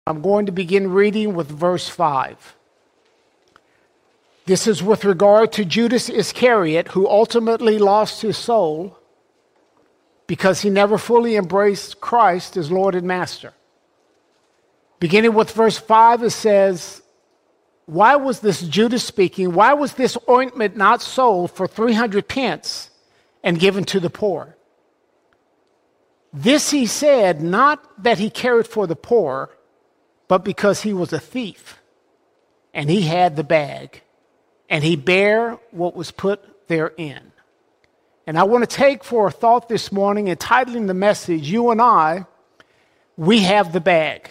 I'm going to begin reading with verse 5. This is with regard to Judas Iscariot, who ultimately lost his soul because he never fully embraced Christ as Lord and Master. Beginning with verse 5, it says, "Why was this," Judas speaking, "why was this ointment not sold for 300 pence and given to the poor? This he said, not that he cared for the poor, but because he was a thief, and he had the bag, and he bare what was put therein." And I want to take for a thought this morning, entitling the message, "You and I, we have the bag."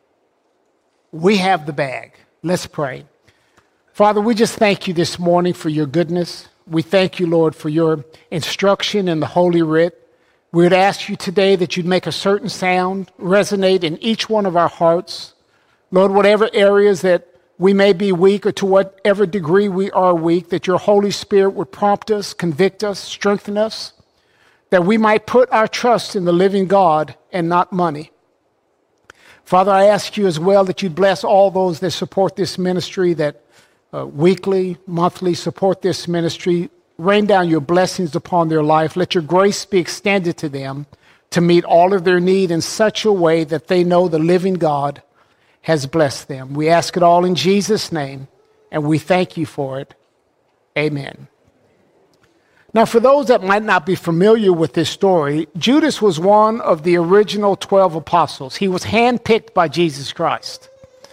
We have the bag. Let's pray. Father, we just thank you this morning for your goodness. We thank you, Lord, for your instruction in the Holy Writ. We would ask you today that you'd make a certain sound resonate in each one of our hearts. Lord, whatever areas that we may be weak, or to whatever degree we are weak, that your Holy Spirit would prompt us, convict us, strengthen us, that we might put our trust in the living God and not money. Father, I ask you as well that you'd bless all those that support this ministry, that weekly, monthly support this ministry. Rain down your blessings upon their life. Let your grace be extended to them to meet all of their need in such a way that they know the living God has blessed them. We ask it all in Jesus' name, and we thank you for it. Amen. Now, for those that might not be familiar with this story, Judas was one of the original 12 apostles. He was handpicked by Jesus Christ.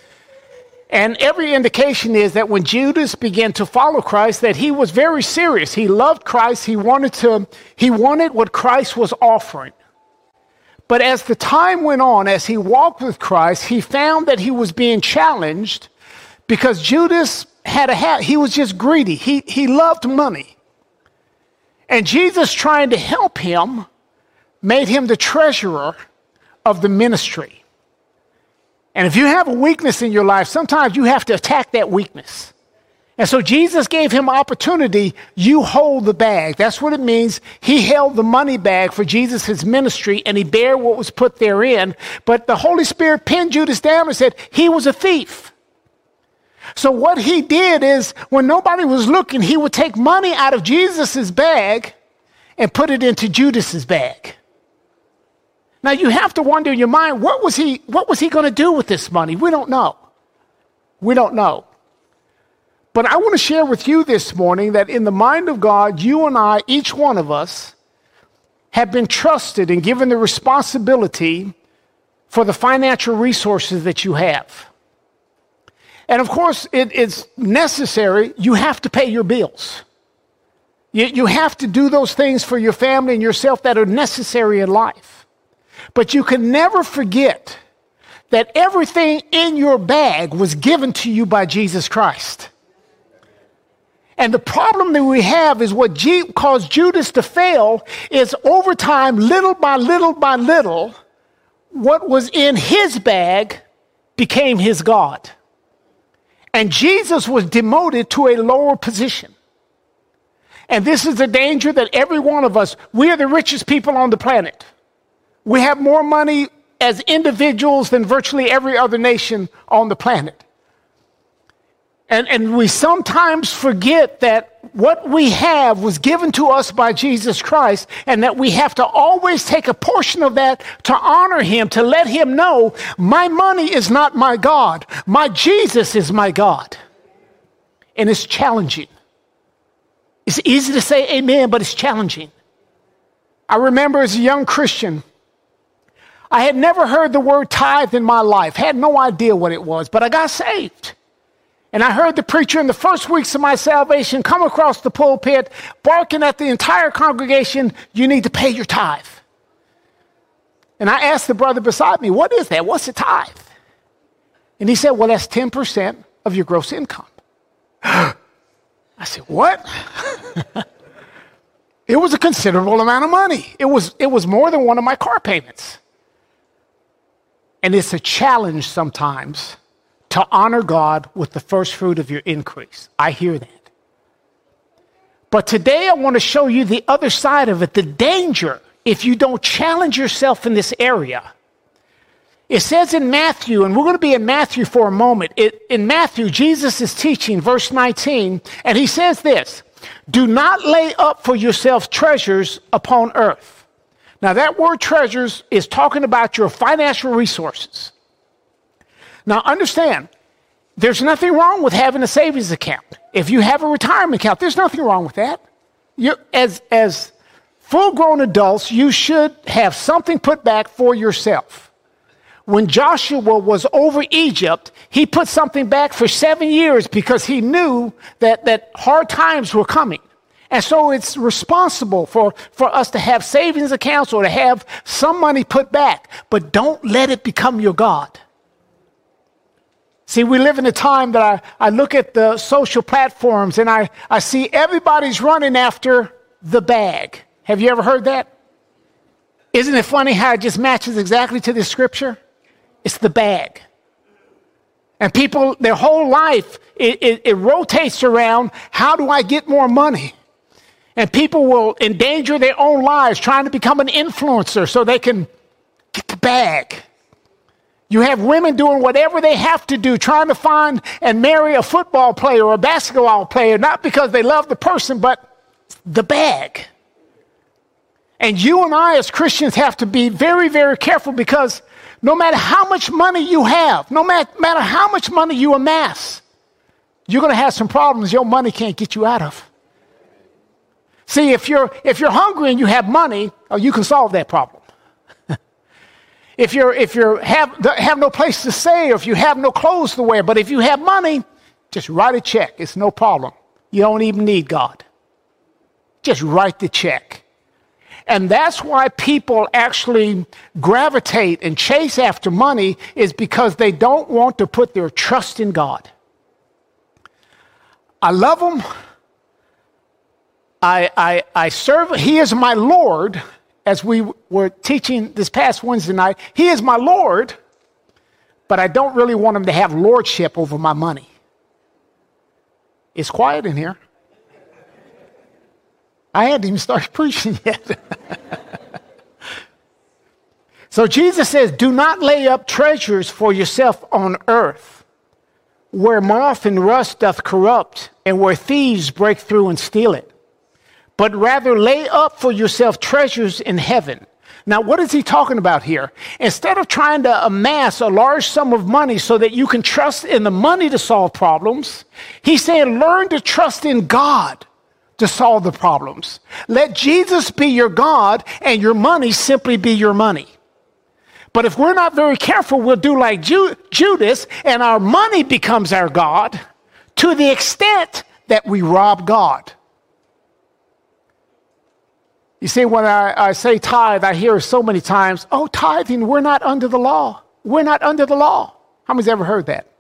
And every indication is that when Judas began to follow Christ, that he was very serious. He loved Christ. He wanted what Christ was offering. But as the time went on, as he walked with Christ, he found that he was being challenged because Judas he was just greedy. He loved money. And Jesus, trying to help him, made him the treasurer of the ministry. And if you have a weakness in your life, sometimes you have to attack that weakness. And so Jesus gave him opportunity. You hold the bag. That's what it means. He held the money bag for Jesus' ministry, and he bare what was put therein. But the Holy Spirit pinned Judas down and said he was a thief. So what he did is, when nobody was looking, he would take money out of Jesus' bag and put it into Judas's bag. Now you have to wonder in your mind, what was he going to do with this money? We don't know. We don't know. But I want to share with you this morning that in the mind of God, you and I, each one of us, have been trusted and given the responsibility for the financial resources that you have. And of course, it is necessary. You have to pay your bills. You have to do those things for your family and yourself that are necessary in life. But you can never forget that everything in your bag was given to you by Jesus Christ. And the problem that we have is what caused Judas to fail is over time, little by little by little, what was in his bag became his God. And Jesus was demoted to a lower position. And this is the danger that every one of us, we are the richest people on the planet. We have more money as individuals than virtually every other nation on the planet. And we sometimes forget that what we have was given to us by Jesus Christ, and that we have to always take a portion of that to honor him, to let him know, my money is not my God. My Jesus is my God. And it's challenging. It's easy to say amen, but it's challenging. I remember as a young Christian, I had never heard the word tithe in my life, had no idea what it was, but I got saved. And I heard the preacher in the first weeks of my salvation come across the pulpit, barking at the entire congregation, you need to pay your tithe. And I asked the brother beside me, what is that? What's a tithe? And he said, well, that's 10% of your gross income. I said, what? It was a considerable amount of money. It was more than one of my car payments. And it's a challenge sometimes to honor God with the first fruit of your increase. I hear that. But today I want to show you the other side of it, the danger if you don't challenge yourself in this area It says in Matthew, and we're going to be in Matthew for a moment. In Matthew, Jesus is teaching, verse 19, and he says this, do not lay up for yourself treasures upon earth. Now that word treasures is talking about your financial resources. Now understand, there's nothing wrong with having a savings account. If you have a retirement account, there's nothing wrong with that. As full-grown adults, you should have something put back for yourself. When Joshua was over Egypt, he put something back for 7 years because he knew that hard times were coming. And so it's responsible for us to have savings accounts or to have some money put back, but don't let it become your God. See, we live in a time that I look at the social platforms and I see everybody's running after the bag. Have you ever heard that? Isn't it funny how it just matches exactly to the scripture? It's the bag. And people, their whole life, it rotates around, how do I get more money? And people will endanger their own lives trying to become an influencer so they can get the bag. You have women doing whatever they have to do, trying to find and marry a football player or a basketball player, not because they love the person, but the bag. And you and I as Christians have to be very, very careful because no matter how much money you have, no matter how much money you amass, you're going to have some problems your money can't get you out of. See, if you're hungry and you have money, you can solve that problem. If you have no place to stay, or if you have no clothes to wear, but if you have money, just write a check. It's no problem. You don't even need God. Just write the check. And that's why people actually gravitate and chase after money, is because they don't want to put their trust in God. I love him. I serve. He is my Lord. As we were teaching this past Wednesday night, he is my Lord, but I don't really want him to have lordship over my money. It's quiet in here. I hadn't even started preaching yet. So Jesus says, do not lay up treasures for yourself on earth, where moth and rust doth corrupt, and where thieves break through and steal it. But rather lay up for yourself treasures in heaven. Now, what is he talking about here? Instead of trying to amass a large sum of money so that you can trust in the money to solve problems, he's saying learn to trust in God to solve the problems. Let Jesus be your God and your money simply be your money. But if we're not very careful, we'll do like Judas, and our money becomes our God to the extent that we rob God. You see, when I say tithe, I hear so many times, oh, tithing, we're not under the law. We're not under the law. How many's ever heard that?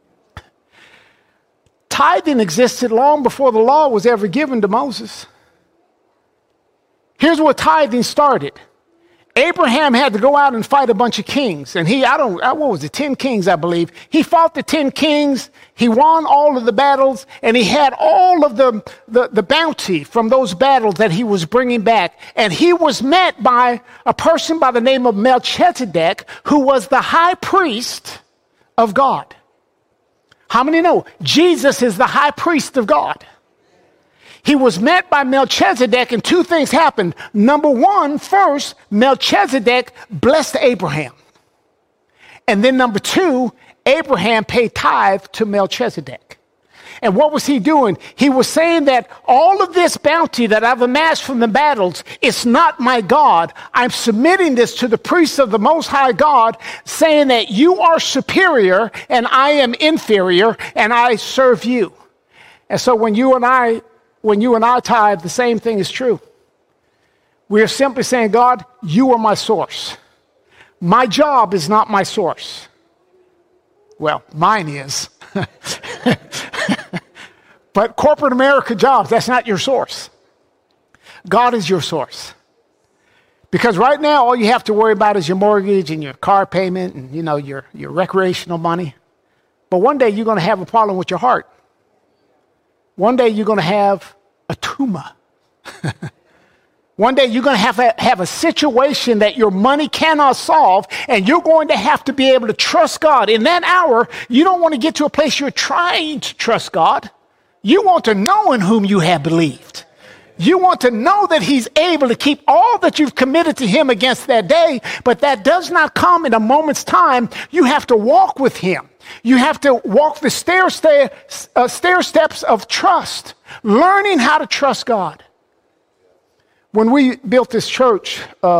Tithing existed long before the law was ever given to Moses. Here's where tithing started. Abraham had to go out and fight a bunch of kings. And what was it, 10 kings, I believe. He fought the 10 kings. He won all of the battles. And he had all of the bounty from those battles that he was bringing back. And he was met by a person by the name of Melchizedek, who was the high priest of God. How many know Jesus is the high priest of God? He was met by Melchizedek, and two things happened. Number one, first, Melchizedek blessed Abraham. And then number two, Abraham paid tithe to Melchizedek. And what was he doing? He was saying that all of this bounty that I've amassed from the battles, it's not my God. I'm submitting this to the priests of the Most High God, saying that you are superior and I am inferior and I serve you. And so when you and I tithe, the same thing is true. We are simply saying, God, you are my source. My job is not my source. Well, mine is. But corporate America jobs, that's not your source. God is your source. Because right now, all you have to worry about is your mortgage and your car payment and, your recreational money. But one day you're going to have a problem with your heart. One day you're going to have a tumor. One day you're going to have a situation that your money cannot solve, and you're going to have to be able to trust God. In that hour, you don't want to get to a place you're trying to trust God. You want to know in whom you have believed. You want to know that he's able to keep all that you've committed to him against that day, but that does not come in a moment's time. You have to walk with him. You have to walk the stair steps of trust, learning how to trust God. When we built this church,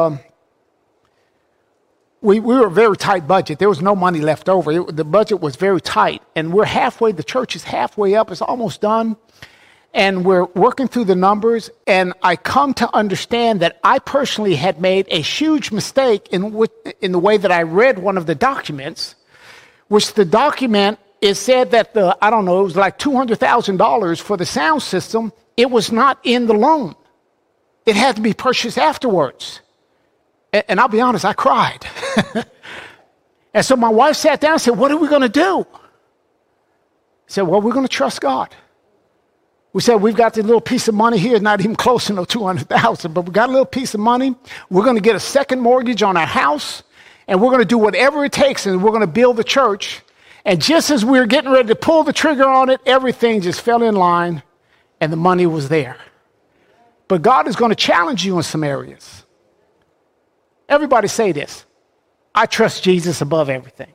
we were a very tight budget. There was no money left over. The budget was very tight, and the church is halfway up. It's almost done. And we're working through the numbers, and I come to understand that I personally had made a huge mistake in the way that I read one of the documents, which the document, it said that it was like $200,000 for the sound system. It was not in the loan. It had to be purchased afterwards. And I'll be honest, I cried. And so my wife sat down and said, "What are we going to do?" I said, "Well, we're going to trust God." We said, we've got this little piece of money here, not even close to no $200,000, but we got a little piece of money. We're going to get a second mortgage on our house, and we're going to do whatever it takes, and we're going to build the church. And just as we were getting ready to pull the trigger on it, everything just fell in line, and the money was there. But God is going to challenge you in some areas. Everybody say this: I trust Jesus above everything.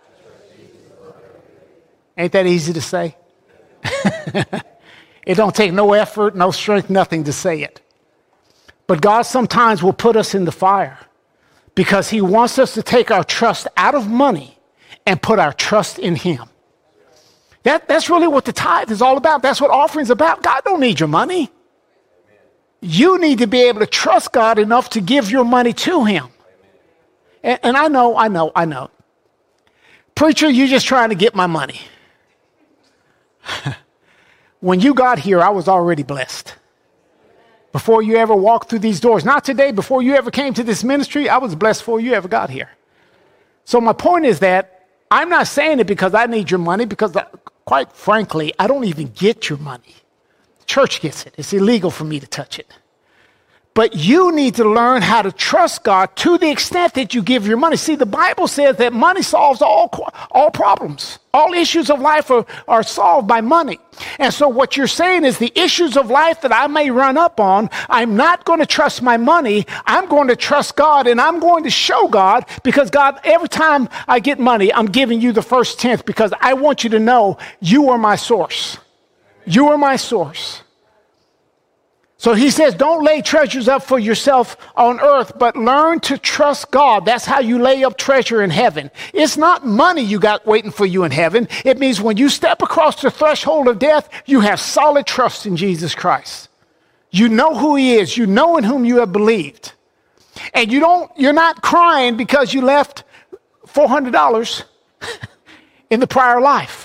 Ain't that easy to say? It don't take no effort, no strength, nothing to say it. But God sometimes will put us in the fire because he wants us to take our trust out of money and put our trust in him. That's really what the tithe is all about. That's what offering's about. God don't need your money. You need to be able to trust God enough to give your money to him. And I know. Preacher, you're just trying to get my money. When you got here, I was already blessed. Before you ever walked through these doors, not today, before you ever came to this ministry, I was blessed before you ever got here. So my point is that I'm not saying it because I need your money, because quite frankly, I don't even get your money. The church gets it. It's illegal for me to touch it. But you need to learn how to trust God to the extent that you give your money. See, the Bible says that money solves all problems. All issues of life are solved by money. And so what you're saying is the issues of life that I may run up on, I'm not going to trust my money. I'm going to trust God, and I'm going to show God, because God, every time I get money, I'm giving you the first tenth, because I want you to know you are my source. You are my source. So he says, don't lay treasures up for yourself on earth, but learn to trust God. That's how you lay up treasure in heaven. It's not money you got waiting for you in heaven. It means when you step across the threshold of death, you have solid trust in Jesus Christ. You know who he is. You know in whom you have believed. And you're not crying because you left $400 in the prior life.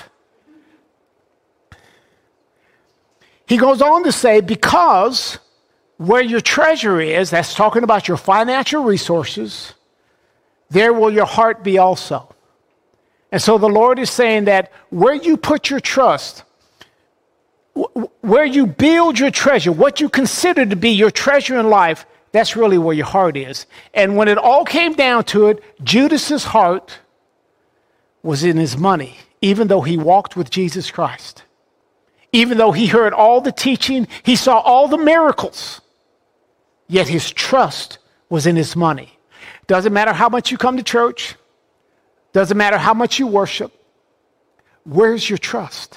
He goes on to say, because where your treasure is, that's talking about your financial resources, there will your heart be also. And so the Lord is saying that where you put your trust, where you build your treasure, what you consider to be your treasure in life, that's really where your heart is. And when it all came down to it, Judas's heart was in his money, even though he walked with Jesus Christ. Even though he heard all the teaching, he saw all the miracles, yet his trust was in his money. Doesn't matter how much you come to church. Doesn't matter how much you worship. Where's your trust?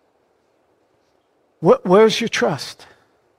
Where's your trust?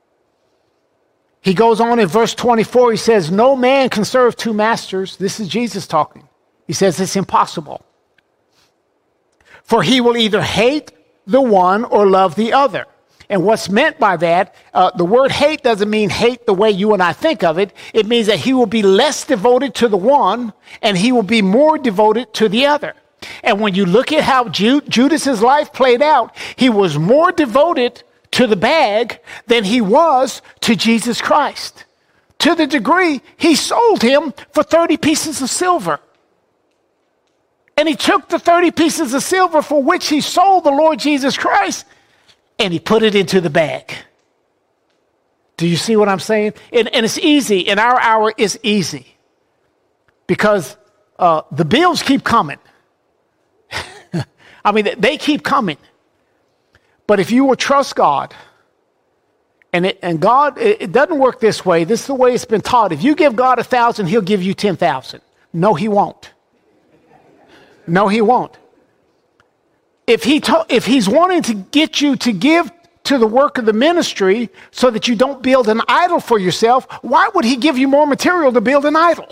He goes on in verse 24, he says, no man can serve two masters. This is Jesus talking. He says it's impossible. For he will either hate the one or love the other. And what's meant by that, the word hate doesn't mean hate the way you and I think of it. It means that he will be less devoted to the one and he will be more devoted to the other. And when you look at how Judas's life played out, he was more devoted to the bag than he was to Jesus Christ. To the degree he sold him for 30 pieces of silver. And he took the 30 pieces of silver for which he sold the Lord Jesus Christ, and he put it into the bag. Do you see what I'm saying? And it's easy. In our hour, it's easy. Because the bills keep coming. I mean, they keep coming. But if you will trust God, and God, it doesn't work this way. This is the way it's been taught. If you give God 1,000, he'll give you 10,000. No, he won't. No, he won't. If he's wanting to get you to give to the work of the ministry so that you don't build an idol for yourself, why would he give you more material to build an idol?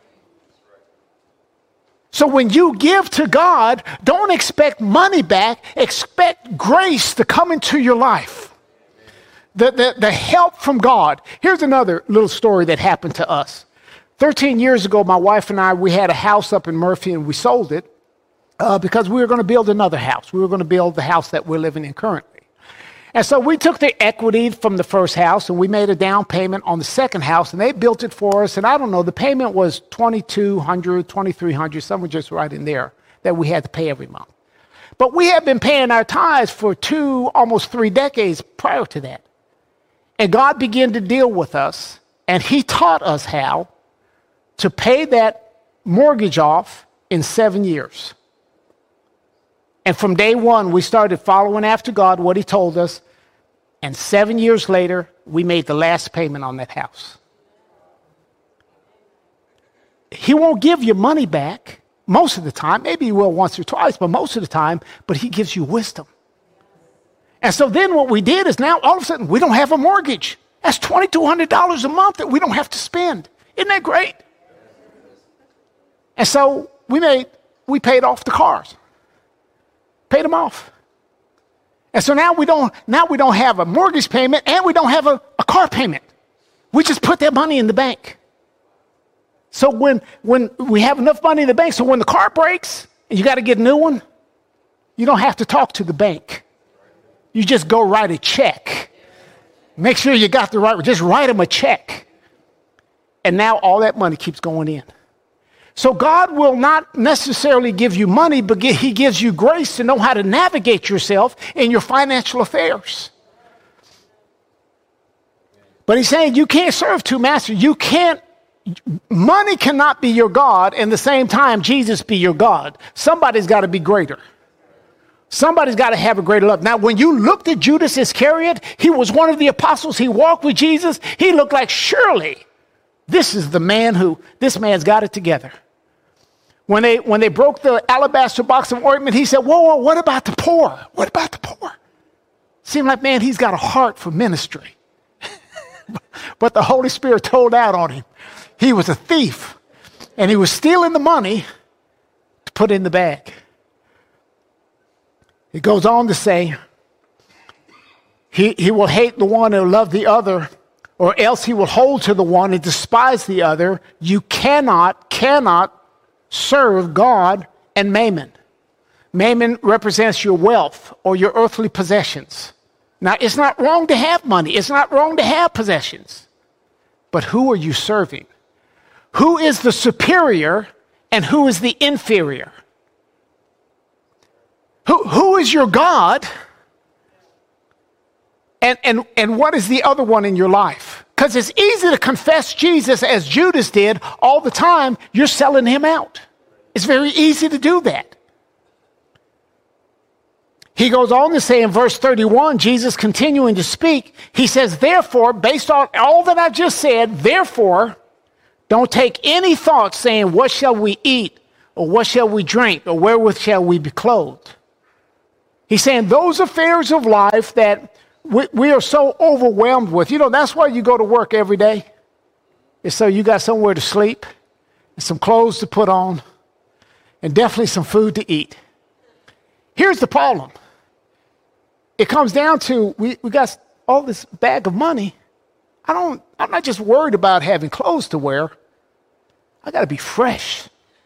So when you give to God, don't expect money back. Expect grace to come into your life. The help from God. Here's another little story that happened to us. 13 years ago, my wife and I, we had a house up in Murphy, and we sold it because we were going to build another house. We were going to build the house that we're living in currently. And so we took the equity from the first house, and we made a down payment on the second house, and they built it for us. And I don't know, the payment was $2,200, $2,300, somewhere just right in there that we had to pay every month. But we had been paying our tithes for almost 3 decades prior to that. And God began to deal with us, and he taught us how to pay that mortgage off in 7 years. And from day one, we started following after God, what he told us. And 7 years later, we made the last payment on that house. He won't give you money back most of the time. Maybe he will once or twice, but most of the time, but he gives you wisdom. And so then what we did is now all of a sudden we don't have a mortgage. That's $2,200 a month that we don't have to spend. Isn't that great? And so we paid off the cars. Paid them off. And so now we don't have a mortgage payment, and we don't have a car payment. We just put that money in the bank. So when we have enough money in the bank, so when the car breaks and you got to get a new one, you don't have to talk to the bank. You just go write a check. Make sure you got the right one. Just write them a check. And now all that money keeps going in. So God will not necessarily give you money, but he gives you grace to know how to navigate yourself in your financial affairs. But he's saying you can't serve two masters. Money cannot be your God, and at the same time, Jesus be your God. Somebody's got to be greater. Somebody's got to have a greater love. Now, when you looked at Judas Iscariot, he was one of the apostles. He walked with Jesus. He looked like, surely this is the man this man's got it together. When they broke the alabaster box of ointment, he said, whoa, what about the poor? What about the poor? Seemed like, man, he's got a heart for ministry. But the Holy Spirit told out on him. He was a thief, and he was stealing the money to put in the bag. It goes on to say, he will hate the one and love the other, or else he will hold to the one and despise the other. You cannot serve God and mammon. Mammon represents your wealth or your earthly possessions. Now, it's not wrong to have money. It's not wrong to have possessions. But who are you serving? Who is the superior and who is the inferior? Who is your God? And what is the other one in your life? Because it's easy to confess Jesus as Judas did all the time. You're selling him out. It's very easy to do that. He goes on to say in verse 31, Jesus continuing to speak, he says, therefore, based on all that I've just said, therefore, don't take any thought saying, what shall we eat? Or what shall we drink? Or wherewith shall we be clothed? He's saying those affairs of life that we are so overwhelmed with. You know, that's why you go to work every day. Is so you got somewhere to sleep, and some clothes to put on, and definitely some food to eat. Here's the problem. It comes down to we got all this bag of money. I'm not just worried about having clothes to wear. I got to be fresh.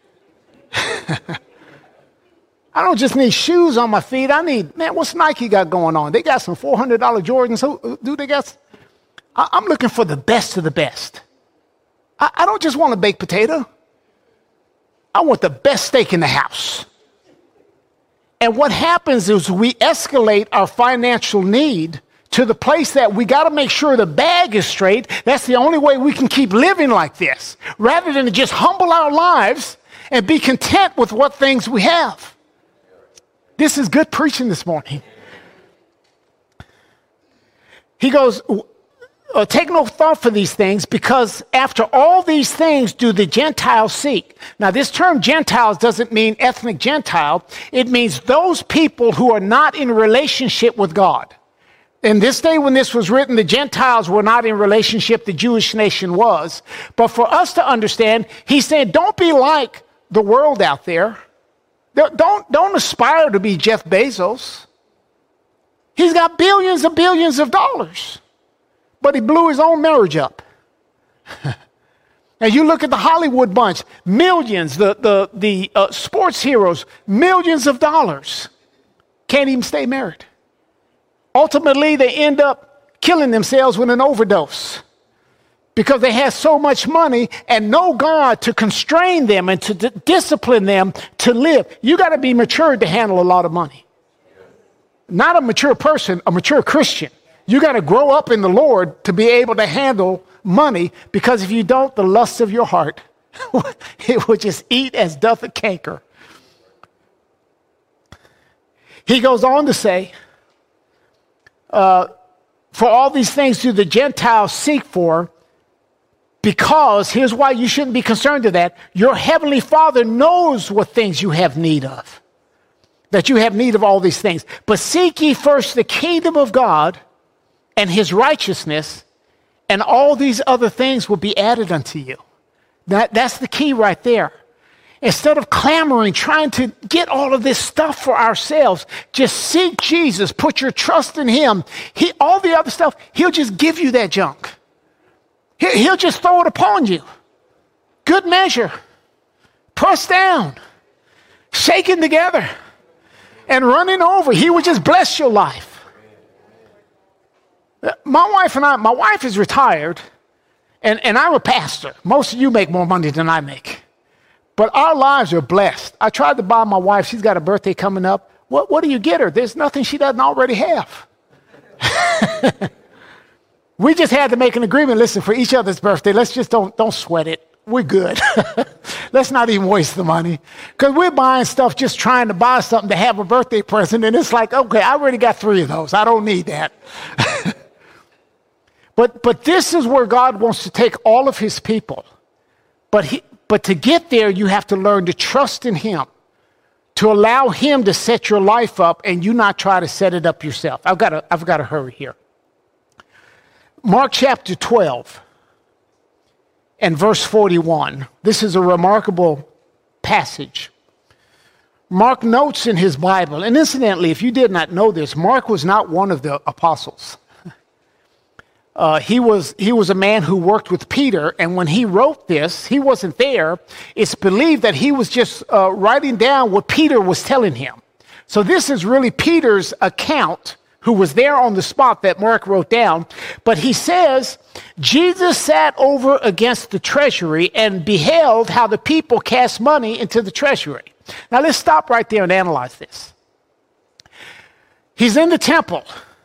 I don't just need shoes on my feet. What's Nike got going on? They got some $400 Jordans. I'm looking for the best of the best. I don't just want a baked potato. I want the best steak in the house. And what happens is we escalate our financial need to the place that we got to make sure the bag is straight. That's the only way we can keep living like this, rather than to just humble our lives and be content with what things we have. This is good preaching this morning. He goes, take no thought for these things, because after all these things do the Gentiles seek. Now, this term Gentiles doesn't mean ethnic Gentile. It means those people who are not in relationship with God. In this day when this was written, the Gentiles were not in relationship, the Jewish nation was. But for us to understand, he's saying, don't be like the world out there. Don't aspire to be Jeff Bezos. He's got billions and billions of dollars, but he blew his own marriage up. And you look at the Hollywood bunch, millions, the sports heroes, millions of dollars, can't even stay married. Ultimately, they end up killing themselves with an overdose because they have so much money and no God to constrain them and to discipline them to live. You got to be mature to handle a lot of money. Not a mature person, a mature Christian. You got to grow up in the Lord to be able to handle money, because if you don't, the lust of your heart, it will just eat as doth a canker. He goes on to say, for all these things do the Gentiles seek for, because, here's why you shouldn't be concerned of that, your heavenly Father knows what things you have need of, that you have need of all these things. But seek ye first the kingdom of God and his righteousness, and all these other things will be added unto you. That's the key right there. Instead of clamoring, trying to get all of this stuff for ourselves, just seek Jesus, put your trust in him. All the other stuff, he'll just give you that junk. He'll just throw it upon you. Good measure, pressed down, shaken together, and running over. He will just bless your life. My wife is retired, and I'm a pastor. Most of you make more money than I make. But our lives are blessed. I tried to buy my wife, she's got a birthday coming up. What do you get her? There's nothing she doesn't already have. We just had to make an agreement. Listen, for each other's birthday, let's just don't sweat it. We're good. Let's not even waste the money. Because we're buying stuff just trying to buy something to have a birthday present. And it's like, okay, I already got 3 of those. I don't need that. But this is where God wants to take all of his people. But to get there, you have to learn to trust in him, to allow him to set your life up and you not try to set it up yourself. I've got to hurry here. Mark chapter 12 and verse 41. This is a remarkable passage. Mark notes in his Bible, and incidentally, if you did not know this, Mark was not one of the apostles. He was a man who worked with Peter, and when he wrote this, he wasn't there. It's believed that he was just writing down what Peter was telling him. So this is really Peter's account, who was there on the spot that Mark wrote down. But he says, Jesus sat over against the treasury and beheld how the people cast money into the treasury. Now let's stop right there and analyze this. He's in the temple.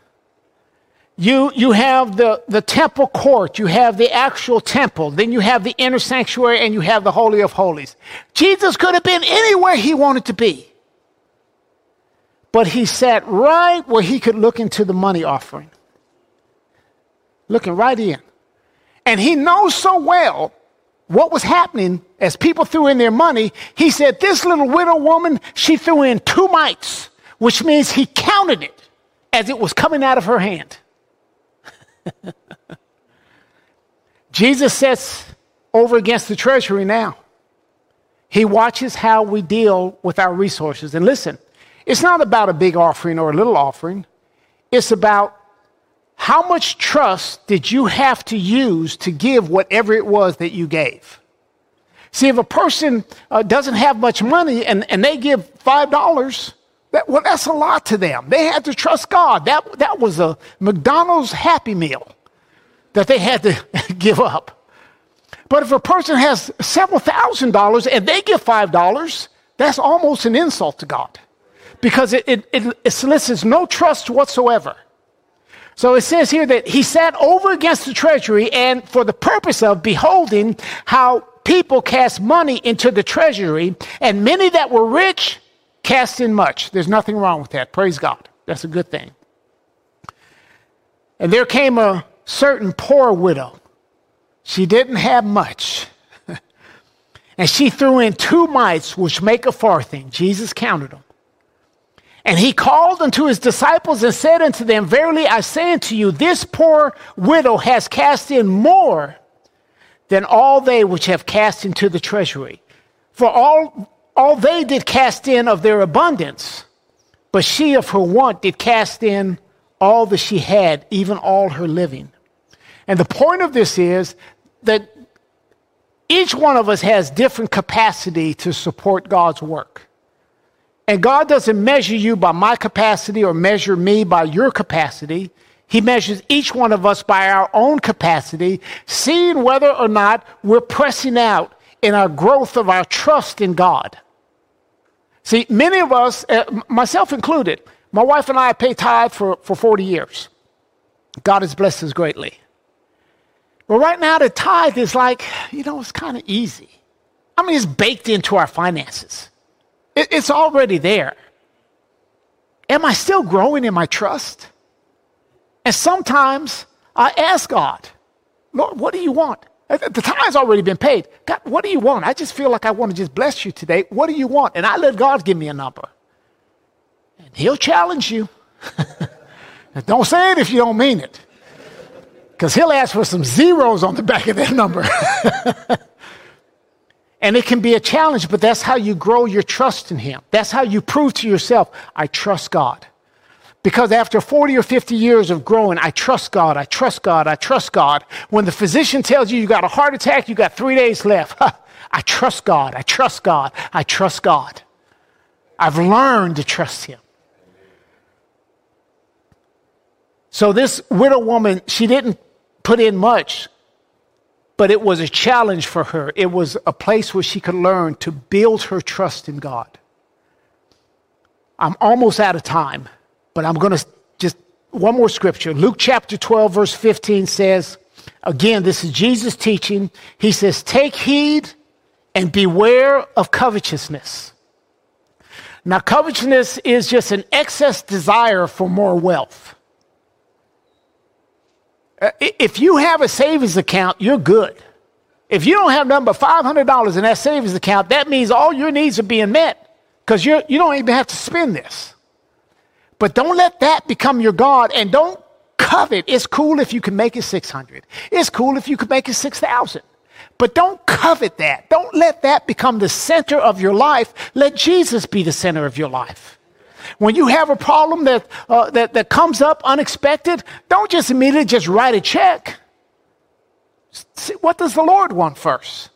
You have the temple court, you have the actual temple, then you have the inner sanctuary, and you have the Holy of Holies. Jesus could have been anywhere he wanted to be. But he sat right where he could look into the money offering. Looking right in. And he knows so well what was happening as people threw in their money. He said, this little widow woman, she threw in 2 mites, which means he counted it as it was coming out of her hand. Jesus sits over against the treasury now. He watches how we deal with our resources. And listen, it's not about a big offering or a little offering. It's about how much trust did you have to use to give whatever it was that you gave. See, if a person doesn't have much money and they give $5, that's a lot to them. They had to trust God. That was a McDonald's Happy Meal that they had to give up. But if a person has several $1,000s and they give $5, that's almost an insult to God, because it solicits no trust whatsoever. So it says here that he sat over against the treasury, and for the purpose of beholding how people cast money into the treasury, and many that were rich cast in much. There's nothing wrong with that. Praise God. That's a good thing. And there came a certain poor widow. She didn't have much. And she threw in 2 mites, which make a farthing. Jesus counted them. And he called unto his disciples and said unto them, Verily I say unto you, this poor widow has cast in more than all they which have cast into the treasury. For all they did cast in of their abundance, but she of her want did cast in all that she had, even all her living. And the point of this is that each one of us has different capacity to support God's work. And God doesn't measure you by my capacity or measure me by your capacity. He measures each one of us by our own capacity, seeing whether or not we're pressing out in our growth of our trust in God. See, many of us, myself included, my wife and I pay tithe for 40 years. God has blessed us greatly. Well, right now, the tithe is like, it's kind of easy. I mean, it's baked into our finances. It's already there. Am I still growing in my trust? And sometimes I ask God, Lord, what do you want? The time's already been paid. God, what do you want? I just feel like I want to just bless you today. What do you want? And I let God give me a number. And he'll challenge you. Don't say it if you don't mean it. Because he'll ask for some zeros on the back of that number. And it can be a challenge, but that's how you grow your trust in him. That's how you prove to yourself, I trust God. Because after 40 or 50 years of growing, I trust God, I trust God, I trust God. When the physician tells you got a heart attack, you got 3 days left. I trust God, I trust God, I trust God. I've learned to trust him. So this widow woman, she didn't put in much, but it was a challenge for her. It was a place where she could learn to build her trust in God. I'm almost out of time, but I'm going to just one more scripture. Luke chapter 12, verse 15 says, again, this is Jesus teaching. He says, take heed and beware of covetousness. Now, covetousness is just an excess desire for more wealth. If you have a savings account, you're good. If you don't have nothing but $500 in that savings account, that means all your needs are being met because you don't even have to spend this. But don't let that become your God, and don't covet. It's cool if you can make it 600. It's cool if you can make it 6,000. But don't covet that. Don't let that become the center of your life. Let Jesus be the center of your life. When you have a problem that comes up unexpected, don't just immediately just write a check. See, what does the Lord want first?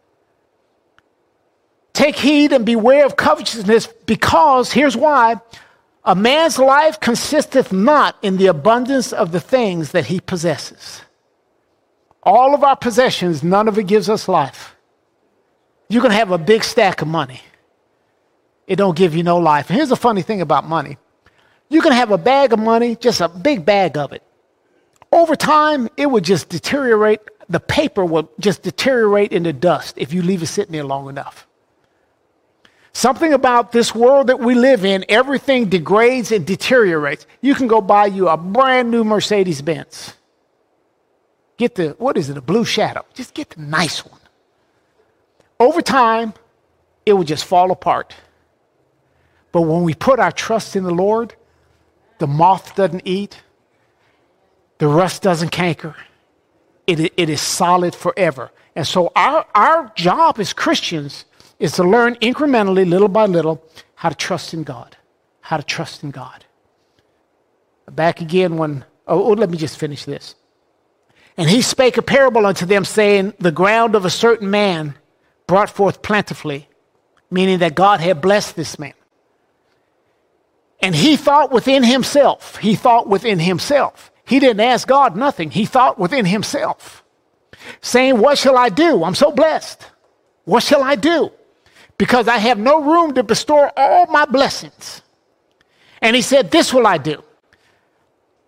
Take heed and beware of covetousness, because, here's why, a man's life consisteth not in the abundance of the things that he possesses. All of our possessions, none of it gives us life. You can have a big stack of money. It don't give you no life. And here's the funny thing about money. You can have a bag of money, just a big bag of it. Over time, it would just deteriorate. The paper will just deteriorate into dust if you leave it sitting there long enough. Something about this world that we live in, everything degrades and deteriorates. You can go buy you a brand new Mercedes-Benz. Get the, a Blue Shadow. Just get the nice one. Over time, it will just fall apart. But when we put our trust in the Lord, the moth doesn't eat, the rust doesn't canker. It is solid forever. And so our job as Christians is to learn incrementally, little by little, how to trust in God. How to trust in God. Back again let me just finish this. And he spake a parable unto them, saying, the ground of a certain man brought forth plentifully, meaning that God had blessed this man. And he thought within himself. He didn't ask God nothing. He thought within himself, saying, what shall I do? I'm so blessed. What shall I do? Because I have no room to bestow all my blessings. And he said, this will I do.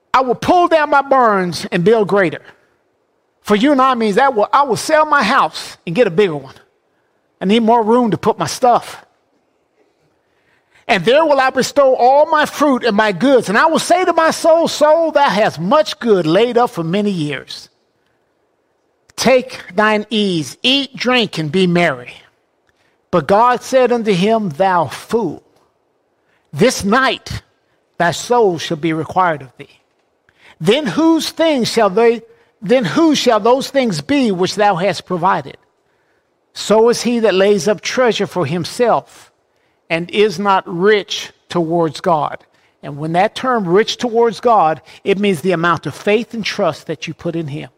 I will pull down my barns and build greater. For you and I means that I will sell my house and get a bigger one. I need more room to put my stuff. And there will I bestow all my fruit and my goods. And I will say to my soul, soul, thou hast much good laid up for many years. Take thine ease, eat, drink, and be merry. But God said unto him, thou fool, this night thy soul shall be required of thee. Then who shall those things be which thou hast provided? So is he that lays up treasure for himself and is not rich towards God. And when that term rich towards God, it means the amount of faith and trust that you put in him.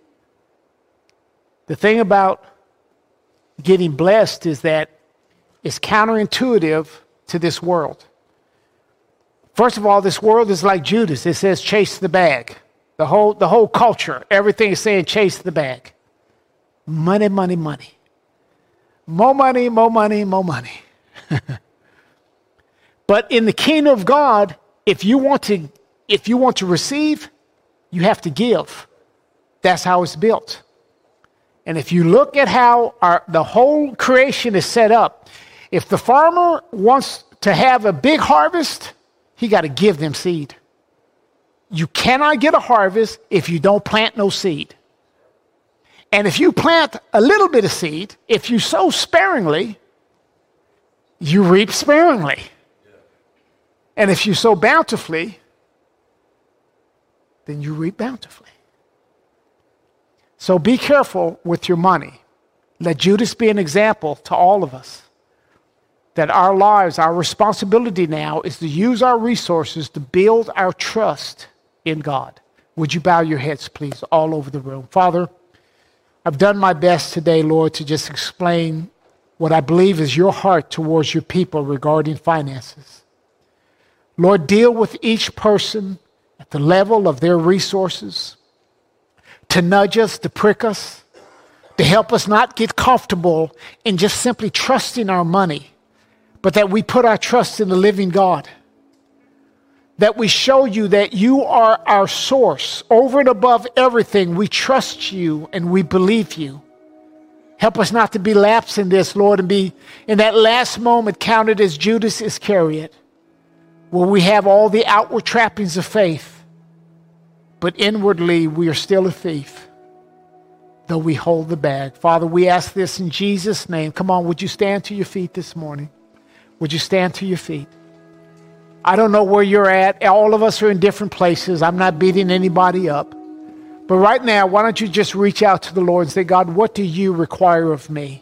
The thing about getting blessed is that it's counterintuitive to this world. First of all, this world is like Judas. It says chase the bag. The whole culture, everything is saying chase the bag. Money, money, money. More money, more money, more money. But in the kingdom of God, if you want to receive, you have to give. That's how it's built. And if you look at how the whole creation is set up, if the farmer wants to have a big harvest, he got to give them seed. You cannot get a harvest if you don't plant no seed. And if you plant a little bit of seed, if you sow sparingly, you reap sparingly. And if you sow bountifully, then you reap bountifully. So be careful with your money. Let Judas be an example to all of us. That our lives, our responsibility now is to use our resources to build our trust in God. Would you bow your heads, please, all over the room? Father, I've done my best today, Lord, to just explain what I believe is your heart towards your people regarding finances. Lord, deal with each person at the level of their resources, to nudge us, to prick us, to help us not get comfortable in just simply trusting our money, but that we put our trust in the living God. That we show you that you are our source. Over and above everything, we trust you and we believe you. Help us not to be lapsed in this, Lord, and be in that last moment counted as Judas Iscariot, where we have all the outward trappings of faith, but inwardly we are still a thief, though we hold the bag. Father, we ask this in Jesus' name. Come on, would you stand to your feet this morning? Would you stand to your feet? I don't know where you're at. All of us are in different places. I'm not beating anybody up. But right now, why don't you just reach out to the Lord and say, God, what do you require of me?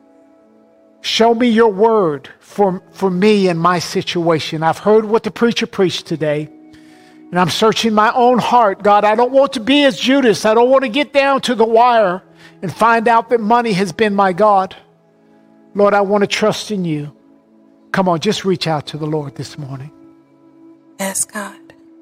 Show me your word for me and my situation. I've heard what the preacher preached today, and I'm searching my own heart. God, I don't want to be as Judas. I don't want to get down to the wire and find out that money has been my God. Lord, I want to trust in you. Come on, just reach out to the Lord this morning. Ask God.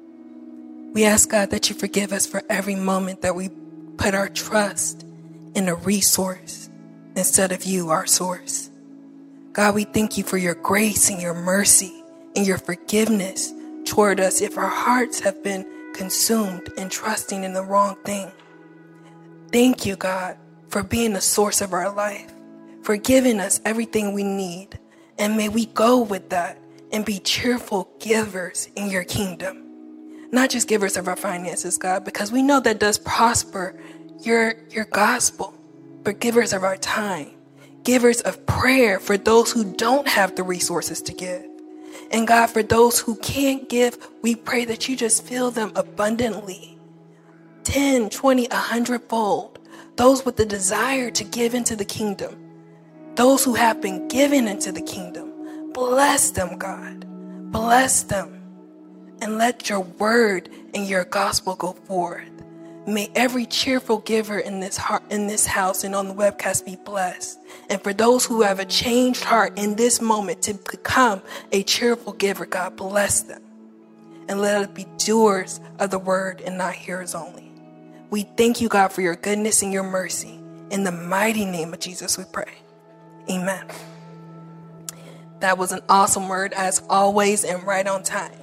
We ask God that you forgive us for every moment that we put our trust in a resource instead of you, our source. God, we thank you for your grace and your mercy and your forgiveness toward us if our hearts have been consumed in trusting in the wrong thing. Thank you, God, for being the source of our life, for giving us everything we need. And may we go with that and be cheerful givers in your kingdom. Not just givers of our finances, God, because we know that does prosper your gospel, but givers of our time, givers of prayer for those who don't have the resources to give. And God, for those who can't give, we pray that you just fill them abundantly, 10, 20, 100-fold. Those with the desire to give into the kingdom, those who have been given into the kingdom, bless them, God. Bless them. And let your word and your gospel go forth. May every cheerful giver in this house and on the webcast be blessed. And for those who have a changed heart in this moment to become a cheerful giver, God bless them. And let us be doers of the word and not hearers only. We thank you, God, for your goodness and your mercy. In the mighty name of Jesus we pray. Amen. That was an awesome word as always and right on time.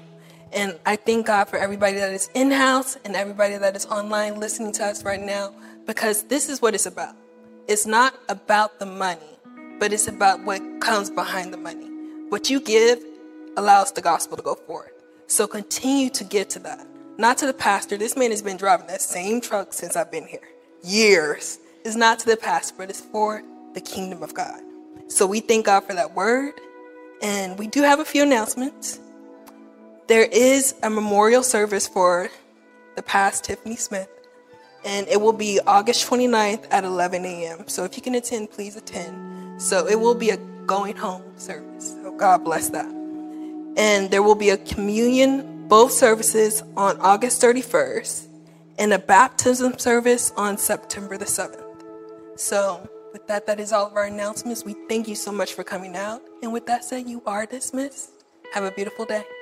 And I thank God for everybody that is in-house and everybody that is online listening to us right now, because this is what it's about. It's not about the money, but it's about what comes behind the money. What you give allows the gospel to go forward. So continue to give to that. Not to the pastor. This man has been driving that same truck since I've been here. Years. It's not to the pastor, but it's for the kingdom of God. So we thank God for that word. And we do have a few announcements. There is a memorial service for the past Tiffany Smith. And it will be August 29th at 11 a.m. So if you can attend, please attend. So it will be a going home service. So God bless that. And there will be a communion, both services on August 31st, and a baptism service on September the 7th. So with that, that is all of our announcements. We thank you so much for coming out. And with that said, you are dismissed. Have a beautiful day.